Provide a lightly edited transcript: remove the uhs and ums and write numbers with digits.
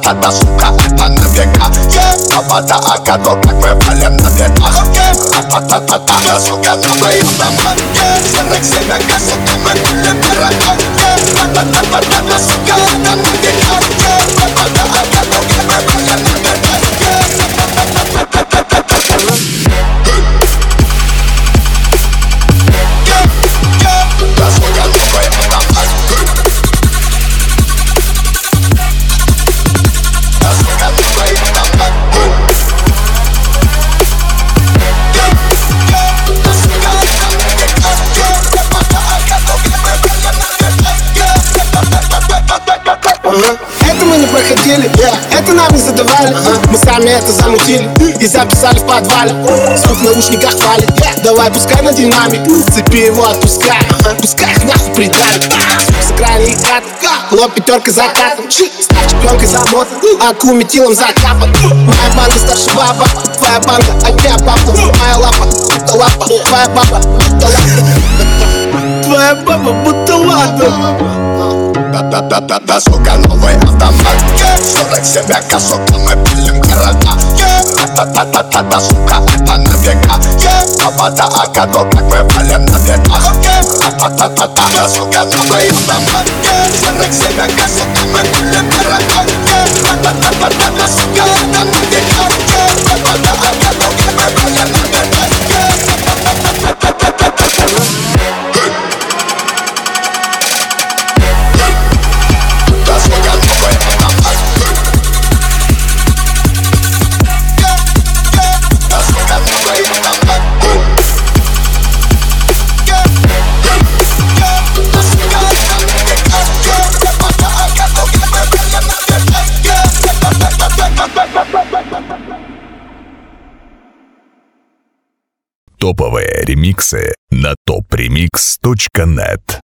Та-та-та-та, сука, это на века. Та-та-та, каток, как мы валим на ветах. Та-та-та-та, сука, новый автомат. 47 сука, мы пилим города. Та-та-та-та, сука, это на века. Та-та-та, каток, как мы валим на ветах. Это мы не проходили, это нам не задавали. Мы сами это замутили и записали в подвале. Звук в наушниках валит, давай пускай на динамик. Цепи его отпускай, пускай их нахуй придавит. Звук с экрана и кат, лоб пятеркой закатан. Ставь чемпионкой замотан, аку метилом закапан. Моя банда старше баба, твоя банда огня папа. Моя лапа, будто лапа, твоя баба, будто лапа. Твоя баба, будто лапа. Та-та-та-та, сука, новый автомат. 47 сука, мы пилим города. Та-та-та-та, сука, это на века. Та-та-та, каток, как мы валим на ветах. Та-та-та-та, сука, новый автомат. 47 сука, мы пилим города. Та-та-та-та, сука, это на века. Та-та-та, каток, как мы валим на ветах. Топовые ремиксы на topremix.net.